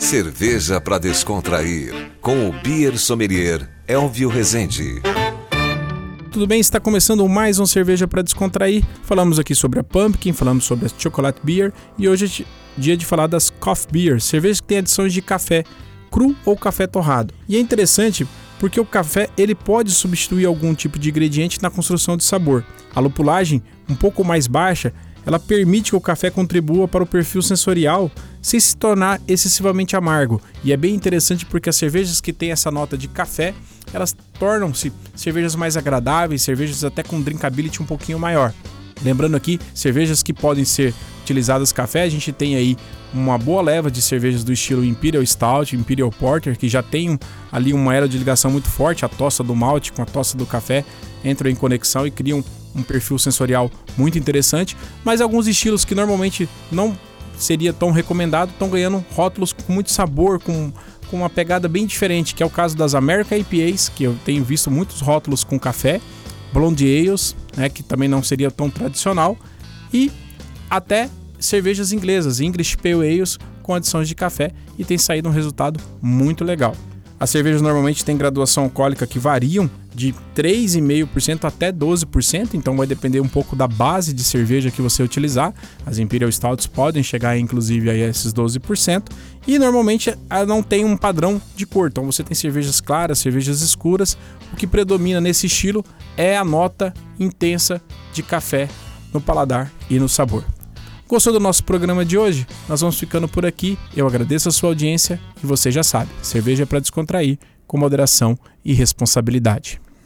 Cerveja para descontrair, com o Beer Sommelier Elvio Rezende. Tudo bem? Está começando mais um Cerveja para Descontrair. Falamos aqui sobre a Pumpkin, falamos sobre a Chocolate Beer e hoje é dia de falar das Coffee Beer, cervejas que têm adições de café cru ou café torrado. E é interessante porque o café ele pode substituir algum tipo de ingrediente na construção de sabor. A lupulagem um pouco mais baixa, ela permite que o café contribua para o perfil sensorial sem se tornar excessivamente amargo. E é bem interessante porque as cervejas que têm essa nota de café, elas tornam-se cervejas mais agradáveis, cervejas até com drinkability um pouquinho maior. Lembrando aqui, cervejas que podem ser utilizadas café, a gente tem aí uma boa leva de cervejas do estilo Imperial Stout, Imperial Porter, que já tem ali uma elo de ligação muito forte, a tosta do malte com a tosta do café entram em conexão e criam um perfil sensorial muito interessante, mas alguns estilos que normalmente não seria tão recomendado estão ganhando rótulos com muito sabor, com uma pegada bem diferente, que é o caso das American IPAs, que eu tenho visto muitos rótulos com café, Blonde Ales, né, que também não seria tão tradicional, e até cervejas inglesas, English Pale Ales com adições de café, e tem saído um resultado muito legal. As cervejas normalmente têm graduação alcoólica que variam de 3,5% até 12%, então vai depender um pouco da base de cerveja que você utilizar. As Imperial Stouts podem chegar inclusive a esses 12%, e normalmente ela não tem um padrão de cor, então você tem cervejas claras, cervejas escuras. O que predomina nesse estilo é a nota intensa de café no paladar e no sabor. Gostou do nosso programa de hoje? Nós vamos ficando por aqui. Eu agradeço a sua audiência e você já sabe, cerveja é para descontrair, com moderação e responsabilidade.